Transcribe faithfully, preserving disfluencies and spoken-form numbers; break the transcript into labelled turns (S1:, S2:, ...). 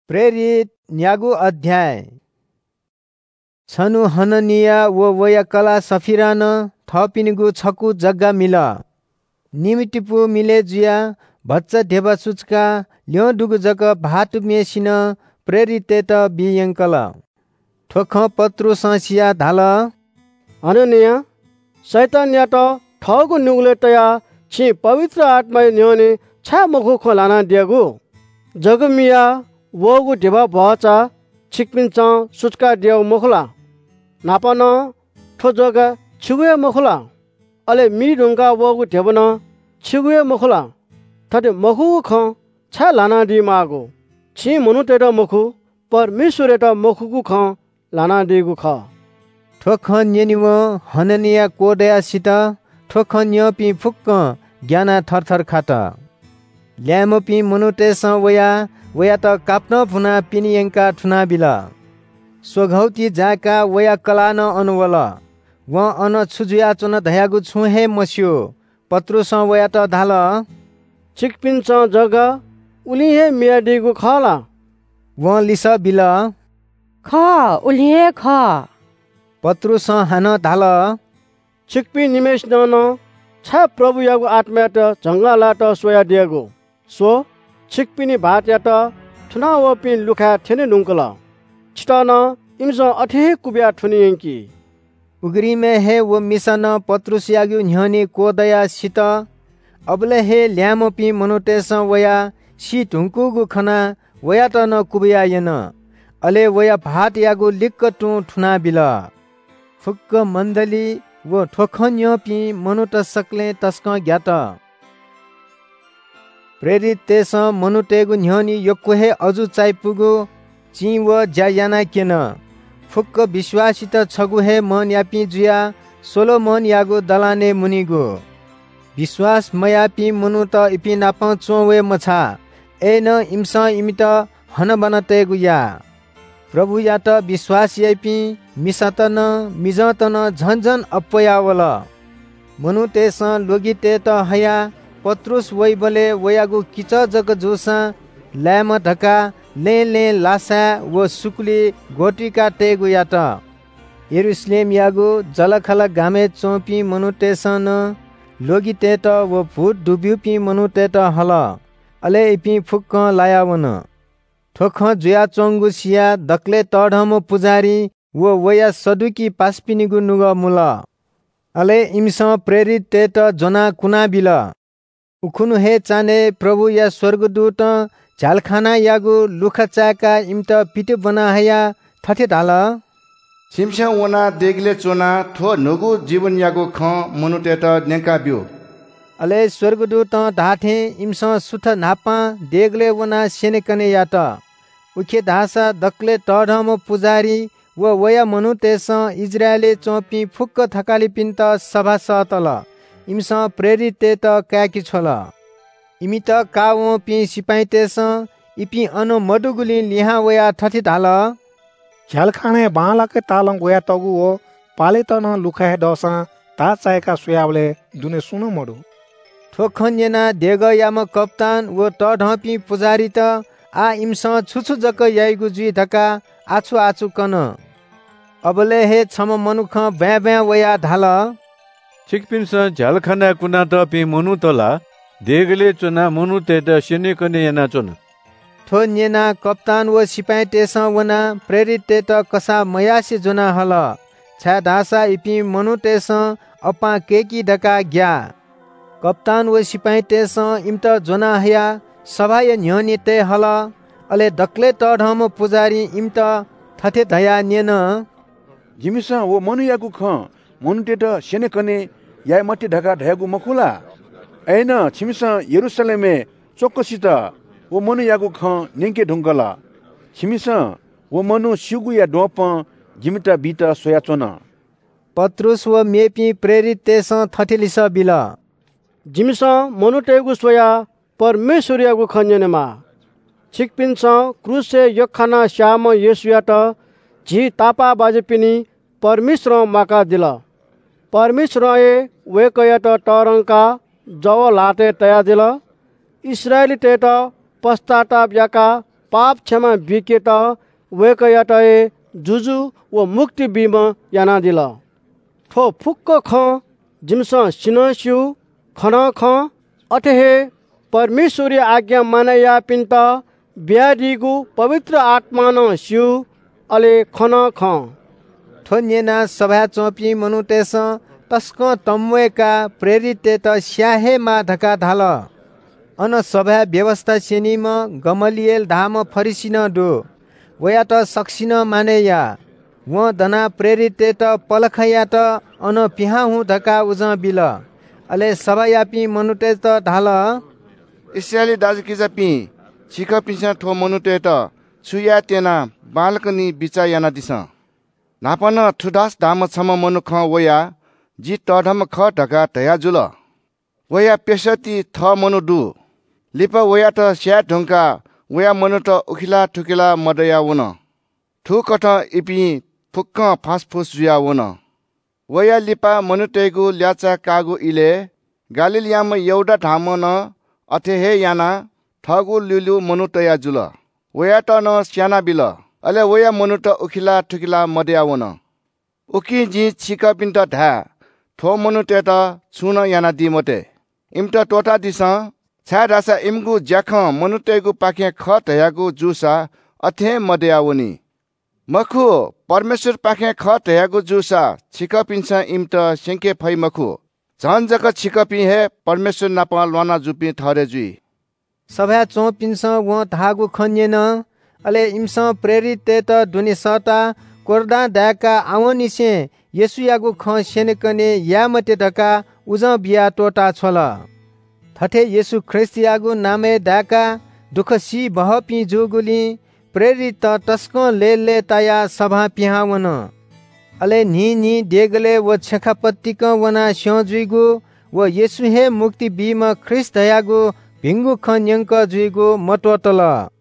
S1: प्रेरित न्यागु अध्याय छनु हननिया वो वया कला सफिरान थपिनिगु छकु जग्गा मिल निमिटिपु मिले जुया भच्चा ढेबा सुचका ल्यो डुगु जग भातु मेसिन प्रेरित त बियंकल ठोख पत्रु संसिया धाल
S2: हननिया शैतान या त ठगु नुगले तया छि पवित्र आत्मा न्योने छा मखु खोलाना दिगु जगमिया वगु ढेबा भचा छिकपिन्छ सुचका दियो मखुला नापन ठो जगा छिगुए मखुला अले मी ढुंगा वगु ढेबन छिगुए मखुला थटे मखु ख छा लाना दि मागो छि मनु तेट मखु परमेश्वर एट मखुकु ख लाना दिगु ख
S1: ठोख न्यनिव हननिया कोदया सित ठोख न्य पि फुक्क ज्ञाना थरथर खात ल्याम पि मनुते स वया वया त काप्न फुना पिनियंका ठुना बिल स्वघौती जाका वया कला न अनुवल व अन छुजुया चुन धयागु छु हे मस्यो पत्रुस वया त धाल
S2: छिकपिन्छ जगा उली हे मिया दिगु खला
S1: व लिस बिल
S3: ख उली हे ख
S1: पत्रुस हान धाल
S2: छिकपि निमेष न छा प्रभु यागु आत्मा त जंगला त सोया दिगु सो छिकपिनी भात या त ठुना वपि लुखा थेने नुंकल छिटन इमस अठे कुबिया ठुनियंकी
S1: उगरी में हे वो मिसन पत्रुस यागु न्हने कोदया सित अबले हे ल्याम पि मनुते स वया सी ढुंकुगु खना वया त न कुबिया यन अले वया भात यागु लिक्क टु ठुना बिल फुक्क मण्डली वो ठोखन्य पि मनुत सकले तस्क ज्ञात प्रेरित तेस मनुतेगु न्हनी योक्हे अजु चाइपुगु चि व ज्यायाना केन फुक्क विश्वासित छगु हे मन यापि जुया सोलोमन यागु दलाने मुनिगु विश्वास मयापि मनु त इपि नाप चोवे मछा ए न इमस इमित हन बनतेगु या प्रभु या त विश्वास यापि मिसतन मिजतन झनझन अपयावल मनु तेस लोगिते त हया पत्रुस वैबले वयागु किच जग जोसा ल्याम ढका ले ले लासा व सुकुली गोटिका तेगु यात यरुशलेम यागु जलखल गामे चोपी मनुतेसन लोगिते त व भूत डुब्युपी मनुते त हल अले इपि फुक्क लायावन ठोख जुया चोंगु सिया दक्ले तढम पुजारी व वया सदुकी पास्पिनिगु नुग मुल अले इमस प्रेरित ते त जना कुना बिल उखुनु हे चाने प्रभु या स्वर्गदूत झालखाना यागु लुखचाका इमत पिटे बना हया थथे ढाल
S4: छिमसा वना देगले चोना थो नगु जीवन यागु ख मनुतेट नेका बिउ
S1: अले स्वर्गदूत ढाठे इमस सुथ नापा देगले वना सेनेकने यात उखे धासा दक्ले टढम पुजारी व वया मनुतेस इजरायले चोपी फुक्क थकाली पिन्त सभा सतल इमस प्रेरित त काकी छोल इमि त कावो पि सिपाइतेस इपि अनु मडुगुली लिहा वया थथि ढाल
S5: झलखाने बालके तालङ वया तगु ओ पाले त न लुखा दसा ता चायका सुयावले दुने सुनो मडु
S1: ठोखन्यना देग याम कप्तान व टढपि पुजारी त आ इमस छुछु जक याइगु जुइ धका आछु आछु कन अबले हे छम मनुख ब्या ब्या वया ढाल
S6: छिकपिन्स झलखाना कुना त पि मनु तला देगले चुना मनु तेट सेने कने याना चुन
S1: ठो न्यना कप्तान व सिपाही तेस वना प्रेरित तेट कसा मयासी जोना हल छा दासा इपि मनु तेस अपा केकी ढका ग्या कप्तान व सिपाही तेस इमत जोना हया सभाय न्यनि ते हल अले दक्ले टढम पुजारी इमत थथे धया न्यन
S7: जिमिसा वो मनु यागु ख मनु तेट सेने कने याय मट्टी ढका ढयागु मखुला ऐन छिमिसा यरुशलेमे चोक्कसित वो मनु यागु ख नेंके ढुंगला छिमिसा वो मनु सिगु या डोप जिमिता बिता सोया चोन
S1: पत्रुस व मेपी प्रेरित तेस थथिलिस बिल
S2: जिमिसा मनु तेगु सोया परमेश्वर यागु खन्यनेमा छिकपिन्छ क्रुसे यखाना श्याम येसुया त झी तापा बाजेपिनी परमेश्वर माका दिल परमेश्वर ए वेकयत टरंका जव लाटे तया दिल इस्राएली तेट पश्चाताप याका पाप क्षमा बिके त वे कयाटए जुजु व मुक्ति बीमा याना दिल थो फुक्क ख जिमस सिनस्यु खन ख अठे परमेश्वरी आज्ञा मानया पिन्त ब्याडीगु पवित्र आत्मा न स्यु अले खन ख
S1: थोन्यना सभा चोपी मनुतेस तस्क तम्वेका प्रेरित त स्याहे मा धका धाल अन सभा व्यवस्था सेनिम गमलिएल धाम फरिसिन दो वया त सक्सिन मानेया व दना प्रेरित त पलखया त अन पिहा हु धका उज बिल अले सभा यापी मनुते त धाल
S4: इस्राएली दाजुकिजा पि छिक पिसा ठो मनुते त छुया तेना बालकनी बिचा याना दिस नापन ठुडास धाम छम मनु ख वया जी तढम ख ढका धया जुल वया पेसती थ मनु दु लिप वया त स्या ढुङ्का वया मनु त उखिला ठुकिला मदया वन ठु कठ इपि फुक्क फासफुस जुया वन वया लिपा मनुतेगु ल्याचा कागु इले गालिलियाम एउटा धाम न अथे हे याना ठगु लुलु मनु तया जुल वया त न स्याना बिल अले वया मनु त उखिला ठुकिला मदया वन उकि जी छिक पिन्त ढा ठो मनु ते त छुन याना दिमते इमत टोटा दिस छा रासा इमगु ज्याख मनुतेगु पाखे ख तयागु जुसा अथे मदयावनी मखु परमेश्वर पाखे ख तयागु जुसा छिक पिन्छ इमत सेंके फै मखु झन जक छिक पि हे परमेश्वर नाप लना जुपि थरे जुई
S1: सभा चो पिन्छ व धागु खन्यन अले इमस प्रेरित त दुनि सता कोर्दा दाका आवनिसे येसुयागु ख सेनकने यामते धका उज बिया टोटा छोल थठे येसु ख्रिस्तियागु नामे दाका दुख सी बह पि जोगुली प्रेरित तस्क ले ले ताया सभा पिहावन अले नि नि देगले व छखापत्तिक वना स्योजुइगु व येसु हे मुक्ति बीम ख्रिस्त दयागु भिंगु खन्यंक जुइगु मतोतल